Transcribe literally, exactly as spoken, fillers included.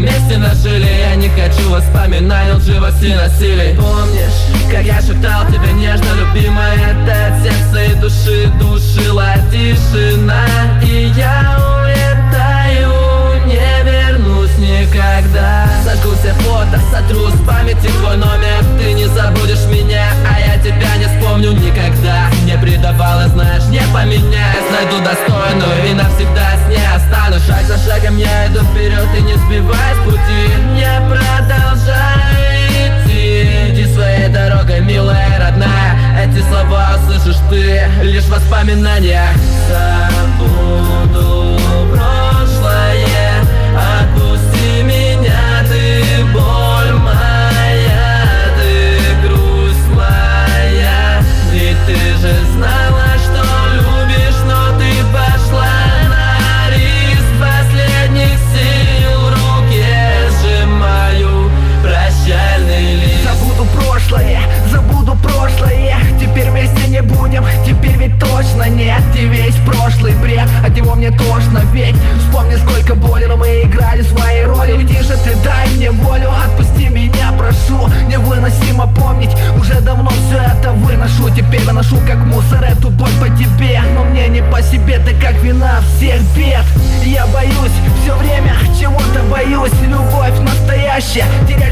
вместе нажили. Я не хочу воспоминаний, лживости, насилий. Помнишь, как я шептал тебе нежно, любимая, ты от сердца и души душила тишина. И я улетаю, не вернусь никогда. Сожгу все фото, сотру с памяти твой номер. Ты не забудешь меня, а я тебя не вспомню никогда. Не предавала, знаешь, не поменяюсь. Найду достойную и навсегда с ней останусь. Шаг за шагом я иду вперед и не сбивай с пути. Не продолжай идти, иди своей дорогой, милая, родная. Эти слова услышишь ты лишь в воспоминаниях. Забуду прошлое, отпусти меня, ты боль моя, ты грусть моя. Ведь ты же знала, что любишь, но ты пошла на риск. Последних сил в руке сжимаю прощальный лист. Забуду прошлое, забуду прошлое. Теперь вместе не будем, теперь ведь точно нет. И весь прошлый бред, от него мне тошно. Ведь вспомни, сколько боли, но мы играли свои роли. Уйди же ты, дай мне волю, отпусти меня, прошу. Невыносимо помнить, уже давно все это выношу. Теперь выношу как мусор эту боль по тебе. Но мне не по себе, ты как вина всех бед. Я боюсь, все время чего-то боюсь. Любовь настоящая теряет